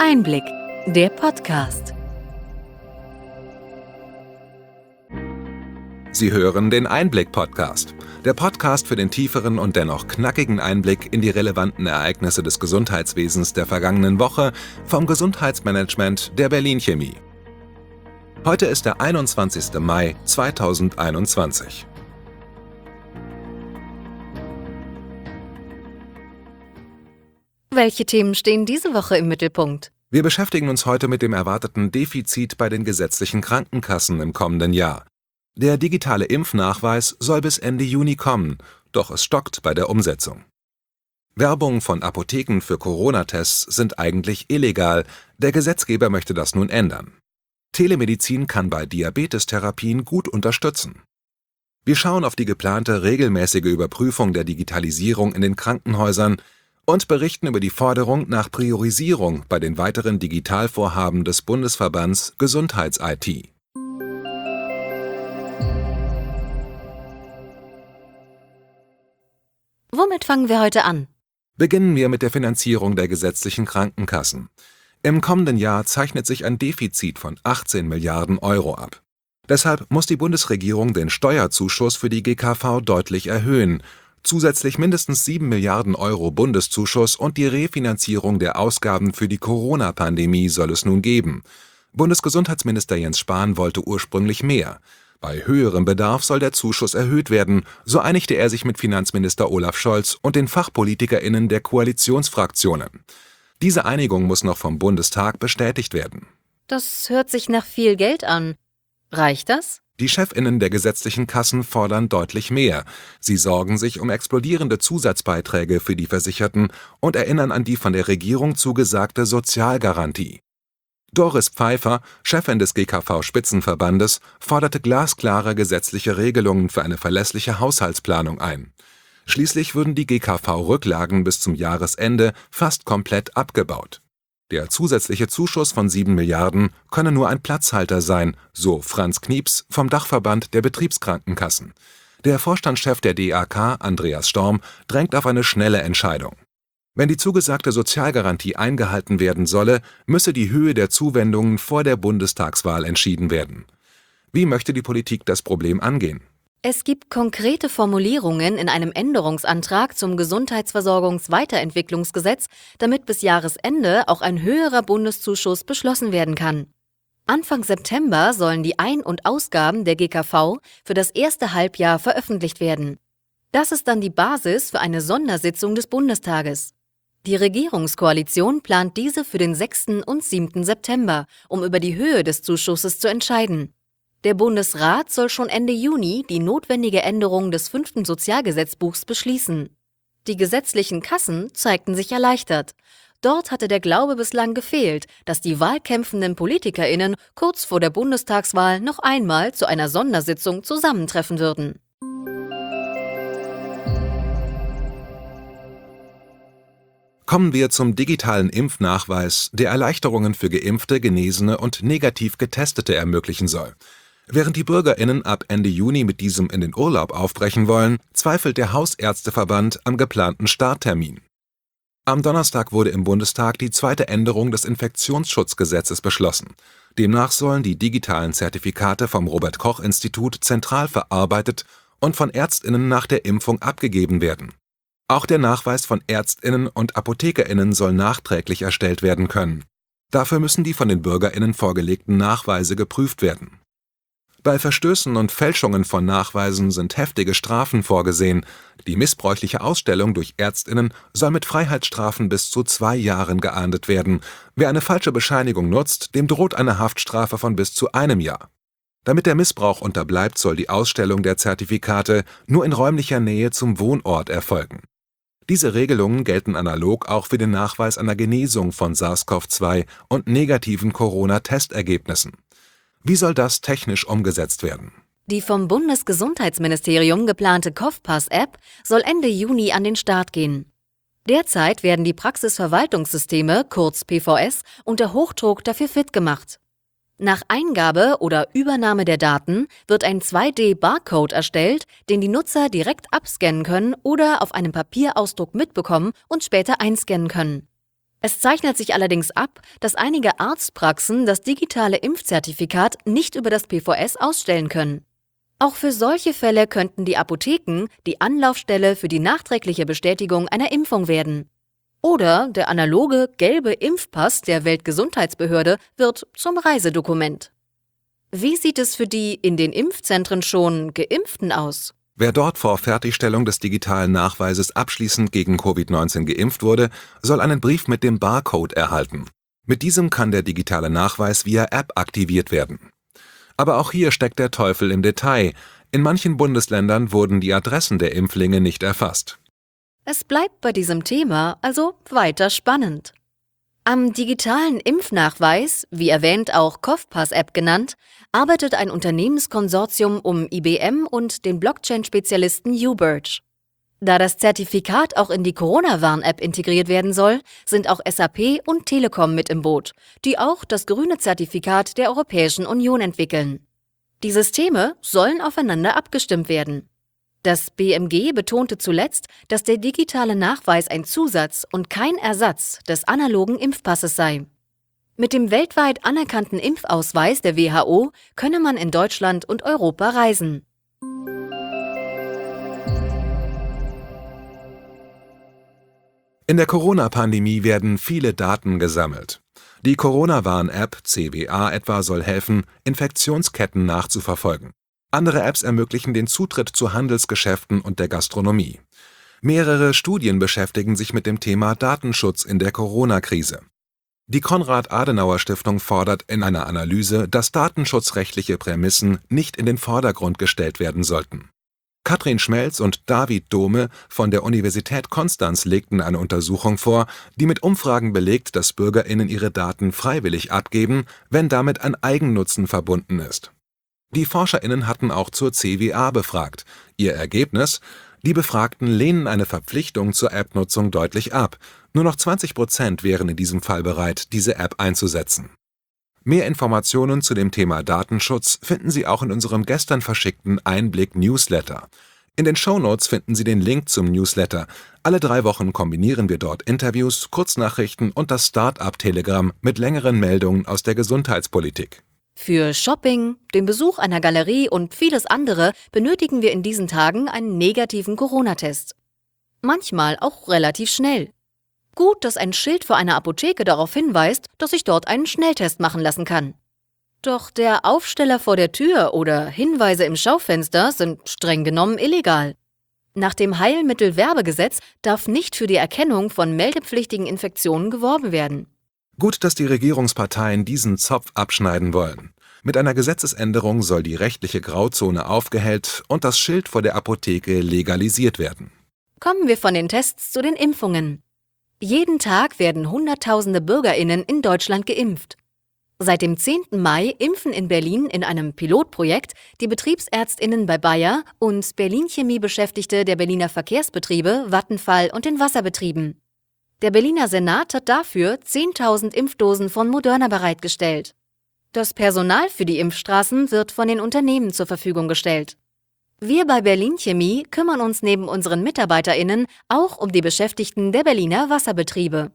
Einblick, der Podcast. Sie hören den Einblick-Podcast, der Podcast für den tieferen und dennoch knackigen Einblick in die relevanten Ereignisse des Gesundheitswesens der vergangenen Woche vom Gesundheitsmanagement der Berlin Chemie. Heute ist der 21. Mai 2021. Welche Themen stehen diese Woche im Mittelpunkt? Wir beschäftigen uns heute mit dem erwarteten Defizit bei den gesetzlichen Krankenkassen im kommenden Jahr. Der digitale Impfnachweis soll bis Ende Juni kommen, doch es stockt bei der Umsetzung. Werbung von Apotheken für Corona-Tests sind eigentlich illegal, der Gesetzgeber möchte das nun ändern. Telemedizin kann bei Diabetestherapien gut unterstützen. Wir schauen auf die geplante regelmäßige Überprüfung der Digitalisierung in den Krankenhäusern und berichten über die Forderung nach Priorisierung bei den weiteren Digitalvorhaben des Bundesverbands Gesundheits-IT. Womit fangen wir heute an? Beginnen wir mit der Finanzierung der gesetzlichen Krankenkassen. Im kommenden Jahr zeichnet sich ein Defizit von 18 Milliarden Euro ab. Deshalb muss die Bundesregierung den Steuerzuschuss für die GKV deutlich erhöhen, zusätzlich mindestens 7 Milliarden Euro Bundeszuschuss und die Refinanzierung der Ausgaben für die Corona-Pandemie soll es nun geben. Bundesgesundheitsminister Jens Spahn wollte ursprünglich mehr. Bei höherem Bedarf soll der Zuschuss erhöht werden, so einigte er sich mit Finanzminister Olaf Scholz und den FachpolitikerInnen der Koalitionsfraktionen. Diese Einigung muss noch vom Bundestag bestätigt werden. Das hört sich nach viel Geld an. Reicht das? Die ChefInnen der gesetzlichen Kassen fordern deutlich mehr. Sie sorgen sich um explodierende Zusatzbeiträge für die Versicherten und erinnern an die von der Regierung zugesagte Sozialgarantie. Doris Pfeiffer, Chefin des GKV-Spitzenverbandes, forderte glasklare gesetzliche Regelungen für eine verlässliche Haushaltsplanung ein. Schließlich würden die GKV-Rücklagen bis zum Jahresende fast komplett abgebaut. Der zusätzliche Zuschuss von 7 Milliarden könne nur ein Platzhalter sein, so Franz Knieps vom Dachverband der Betriebskrankenkassen. Der Vorstandschef der DAK, Andreas Storm, drängt auf eine schnelle Entscheidung. Wenn die zugesagte Sozialgarantie eingehalten werden solle, müsse die Höhe der Zuwendungen vor der Bundestagswahl entschieden werden. Wie möchte die Politik das Problem angehen? Es gibt konkrete Formulierungen in einem Änderungsantrag zum Gesundheitsversorgungsweiterentwicklungsgesetz, damit bis Jahresende auch ein höherer Bundeszuschuss beschlossen werden kann. Anfang September sollen die Ein- und Ausgaben der GKV für das erste Halbjahr veröffentlicht werden. Das ist dann die Basis für eine Sondersitzung des Bundestages. Die Regierungskoalition plant diese für den 6. und 7. September, um über die Höhe des Zuschusses zu entscheiden. Der Bundesrat soll schon Ende Juni die notwendige Änderung des 5. Sozialgesetzbuchs beschließen. Die gesetzlichen Kassen zeigten sich erleichtert. Dort hatte der Glaube bislang gefehlt, dass die wahlkämpfenden PolitikerInnen kurz vor der Bundestagswahl noch einmal zu einer Sondersitzung zusammentreffen würden. Kommen wir zum digitalen Impfnachweis, der Erleichterungen für Geimpfte, Genesene und negativ Getestete ermöglichen soll. Während die BürgerInnen ab Ende Juni mit diesem in den Urlaub aufbrechen wollen, zweifelt der Hausärzteverband am geplanten Starttermin. Am Donnerstag wurde im Bundestag die zweite Änderung des Infektionsschutzgesetzes beschlossen. Demnach sollen die digitalen Zertifikate vom Robert-Koch-Institut zentral verarbeitet und von ÄrztInnen nach der Impfung abgegeben werden. Auch der Nachweis von ÄrztInnen und ApothekerInnen soll nachträglich erstellt werden können. Dafür müssen die von den BürgerInnen vorgelegten Nachweise geprüft werden. Bei Verstößen und Fälschungen von Nachweisen sind heftige Strafen vorgesehen. Die missbräuchliche Ausstellung durch ÄrztInnen soll mit Freiheitsstrafen bis zu 2 Jahren geahndet werden. Wer eine falsche Bescheinigung nutzt, dem droht eine Haftstrafe von bis zu 1 Jahr. Damit der Missbrauch unterbleibt, soll die Ausstellung der Zertifikate nur in räumlicher Nähe zum Wohnort erfolgen. Diese Regelungen gelten analog auch für den Nachweis einer Genesung von SARS-CoV-2 und negativen Corona-Testergebnissen. Wie soll das technisch umgesetzt werden? Die vom Bundesgesundheitsministerium geplante CovPass-App soll Ende Juni an den Start gehen. Derzeit werden die Praxisverwaltungssysteme, kurz PVS, unter Hochdruck dafür fit gemacht. Nach Eingabe oder Übernahme der Daten wird ein 2D-Barcode erstellt, den die Nutzer direkt abscannen können oder auf einem Papierausdruck mitbekommen und später einscannen können. Es zeichnet sich allerdings ab, dass einige Arztpraxen das digitale Impfzertifikat nicht über das PVS ausstellen können. Auch für solche Fälle könnten die Apotheken die Anlaufstelle für die nachträgliche Bestätigung einer Impfung werden. Oder der analoge gelbe Impfpass der Weltgesundheitsbehörde wird zum Reisedokument. Wie sieht es für die in den Impfzentren schon Geimpften aus? Wer dort vor Fertigstellung des digitalen Nachweises abschließend gegen Covid-19 geimpft wurde, soll einen Brief mit dem Barcode erhalten. Mit diesem kann der digitale Nachweis via App aktiviert werden. Aber auch hier steckt der Teufel im Detail. In manchen Bundesländern wurden die Adressen der Impflinge nicht erfasst. Es bleibt bei diesem Thema also weiter spannend. Am digitalen Impfnachweis, wie erwähnt auch COVPass-App genannt, arbeitet ein Unternehmenskonsortium um IBM und den Blockchain-Spezialisten Uberge. Da das Zertifikat auch in die Corona-Warn-App integriert werden soll, sind auch SAP und Telekom mit im Boot, die auch das grüne Zertifikat der Europäischen Union entwickeln. Die Systeme sollen aufeinander abgestimmt werden. Das BMG betonte zuletzt, dass der digitale Nachweis ein Zusatz und kein Ersatz des analogen Impfpasses sei. Mit dem weltweit anerkannten Impfausweis der WHO könne man in Deutschland und Europa reisen. In der Corona-Pandemie werden viele Daten gesammelt. Die Corona-Warn-App CWA etwa soll helfen, Infektionsketten nachzuverfolgen. Andere Apps ermöglichen den Zutritt zu Handelsgeschäften und der Gastronomie. Mehrere Studien beschäftigen sich mit dem Thema Datenschutz in der Corona-Krise. Die Konrad-Adenauer-Stiftung fordert in einer Analyse, dass datenschutzrechtliche Prämissen nicht in den Vordergrund gestellt werden sollten. Katrin Schmelz und David Dome von der Universität Konstanz legten eine Untersuchung vor, die mit Umfragen belegt, dass BürgerInnen ihre Daten freiwillig abgeben, wenn damit ein Eigennutzen verbunden ist. Die ForscherInnen hatten auch zur CWA befragt. Ihr Ergebnis: Die Befragten lehnen eine Verpflichtung zur App-Nutzung deutlich ab. Nur noch 20% wären in diesem Fall bereit, diese App einzusetzen. Mehr Informationen zu dem Thema Datenschutz finden Sie auch in unserem gestern verschickten Einblick-Newsletter. In den Shownotes finden Sie den Link zum Newsletter. Alle 3 Wochen kombinieren wir dort Interviews, Kurznachrichten und das Start-up-Telegramm mit längeren Meldungen aus der Gesundheitspolitik. Für Shopping, den Besuch einer Galerie und vieles andere benötigen wir in diesen Tagen einen negativen Corona-Test. Manchmal auch relativ schnell. Gut, dass ein Schild vor einer Apotheke darauf hinweist, dass ich dort einen Schnelltest machen lassen kann. Doch der Aufsteller vor der Tür oder Hinweise im Schaufenster sind streng genommen illegal. Nach dem Heilmittelwerbegesetz darf nicht für die Erkennung von meldepflichtigen Infektionen geworben werden. Gut, dass die Regierungsparteien diesen Zopf abschneiden wollen. Mit einer Gesetzesänderung soll die rechtliche Grauzone aufgehellt und das Schild vor der Apotheke legalisiert werden. Kommen wir von den Tests zu den Impfungen. Jeden Tag werden Hunderttausende BürgerInnen in Deutschland geimpft. Seit dem 10. Mai impfen in Berlin in einem Pilotprojekt die BetriebsärztInnen bei Bayer und Berlin Chemie Beschäftigte der Berliner Verkehrsbetriebe, Vattenfall und den Wasserbetrieben. Der Berliner Senat hat dafür 10.000 Impfdosen von Moderna bereitgestellt. Das Personal für die Impfstraßen wird von den Unternehmen zur Verfügung gestellt. Wir bei Berlin Chemie kümmern uns neben unseren MitarbeiterInnen auch um die Beschäftigten der Berliner Wasserbetriebe.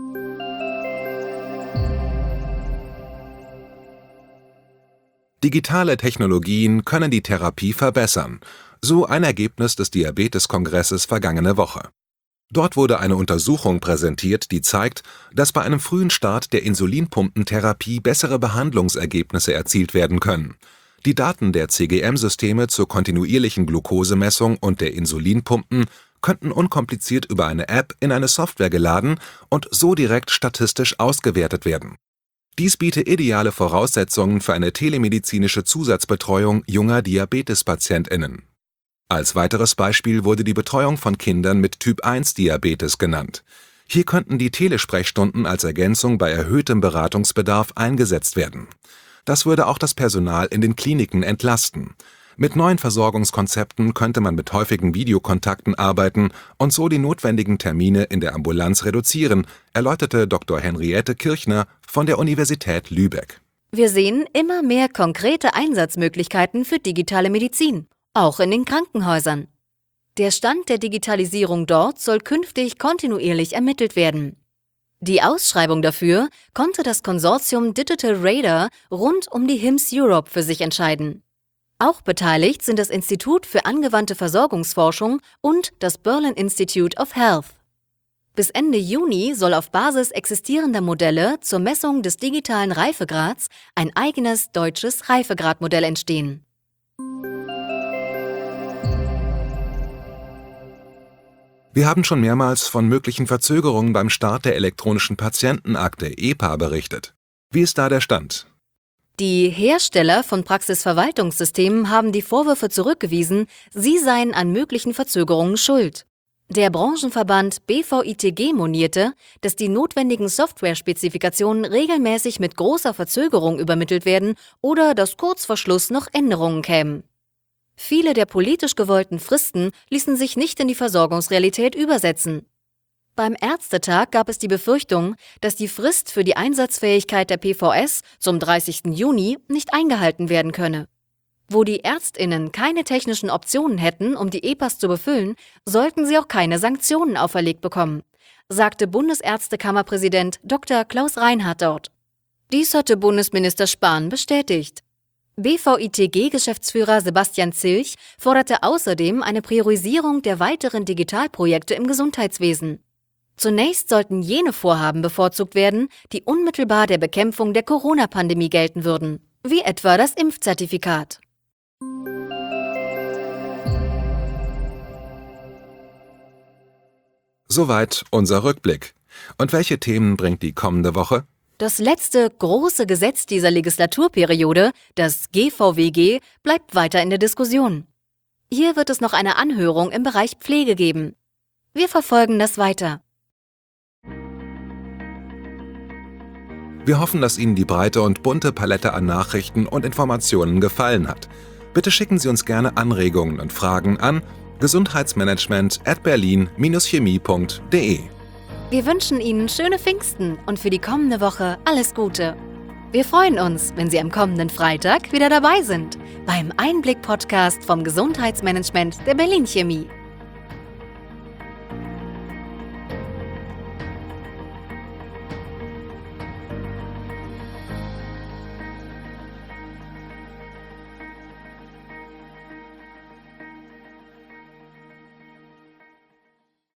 Digitale Technologien können die Therapie verbessern. So ein Ergebnis des Diabetes-Kongresses vergangene Woche. Dort wurde eine Untersuchung präsentiert, die zeigt, dass bei einem frühen Start der Insulinpumpentherapie bessere Behandlungsergebnisse erzielt werden können. Die Daten der CGM-Systeme zur kontinuierlichen Glukosemessung und der Insulinpumpen könnten unkompliziert über eine App in eine Software geladen und so direkt statistisch ausgewertet werden. Dies biete ideale Voraussetzungen für eine telemedizinische Zusatzbetreuung junger Diabetespatientinnen. Als weiteres Beispiel wurde die Betreuung von Kindern mit Typ-1-Diabetes genannt. Hier könnten die Telesprechstunden als Ergänzung bei erhöhtem Beratungsbedarf eingesetzt werden. Das würde auch das Personal in den Kliniken entlasten. Mit neuen Versorgungskonzepten könnte man mit häufigen Videokontakten arbeiten und so die notwendigen Termine in der Ambulanz reduzieren, erläuterte Dr. Henriette Kirchner von der Universität Lübeck. Wir sehen immer mehr konkrete Einsatzmöglichkeiten für digitale Medizin, auch in den Krankenhäusern. Der Stand der Digitalisierung dort soll künftig kontinuierlich ermittelt werden. Die Ausschreibung dafür konnte das Konsortium Digital Radar rund um die HIMSS Europe für sich entscheiden. Auch beteiligt sind das Institut für angewandte Versorgungsforschung und das Berlin Institute of Health. Bis Ende Juni soll auf Basis existierender Modelle zur Messung des digitalen Reifegrads ein eigenes deutsches Reifegradmodell entstehen. Wir haben schon mehrmals von möglichen Verzögerungen beim Start der elektronischen Patientenakte (EPA) berichtet. Wie ist da der Stand? Die Hersteller von Praxisverwaltungssystemen haben die Vorwürfe zurückgewiesen, sie seien an möglichen Verzögerungen schuld. Der Branchenverband BVITG monierte, dass die notwendigen Software-Spezifikationen regelmäßig mit großer Verzögerung übermittelt werden oder dass kurz vor Schluss noch Änderungen kämen. Viele der politisch gewollten Fristen ließen sich nicht in die Versorgungsrealität übersetzen. Beim Ärztetag gab es die Befürchtung, dass die Frist für die Einsatzfähigkeit der PVS zum 30. Juni nicht eingehalten werden könne. Wo die ÄrztInnen keine technischen Optionen hätten, um die EPAs zu befüllen, sollten sie auch keine Sanktionen auferlegt bekommen, sagte Bundesärztekammerpräsident Dr. Klaus Reinhardt dort. Dies hatte Bundesminister Spahn bestätigt. BVITG-Geschäftsführer Sebastian Zilch forderte außerdem eine Priorisierung der weiteren Digitalprojekte im Gesundheitswesen. Zunächst sollten jene Vorhaben bevorzugt werden, die unmittelbar der Bekämpfung der Corona-Pandemie gelten würden, wie etwa das Impfzertifikat. Soweit unser Rückblick. Und welche Themen bringt die kommende Woche? Das letzte große Gesetz dieser Legislaturperiode, das GVWG, bleibt weiter in der Diskussion. Hier wird es noch eine Anhörung im Bereich Pflege geben. Wir verfolgen das weiter. Wir hoffen, dass Ihnen die breite und bunte Palette an Nachrichten und Informationen gefallen hat. Bitte schicken Sie uns gerne Anregungen und Fragen an gesundheitsmanagement@berlin-chemie.de. Wir wünschen Ihnen schöne Pfingsten und für die kommende Woche alles Gute. Wir freuen uns, wenn Sie am kommenden Freitag wieder dabei sind beim Einblick-Podcast vom Gesundheitsmanagement der Berlin Chemie.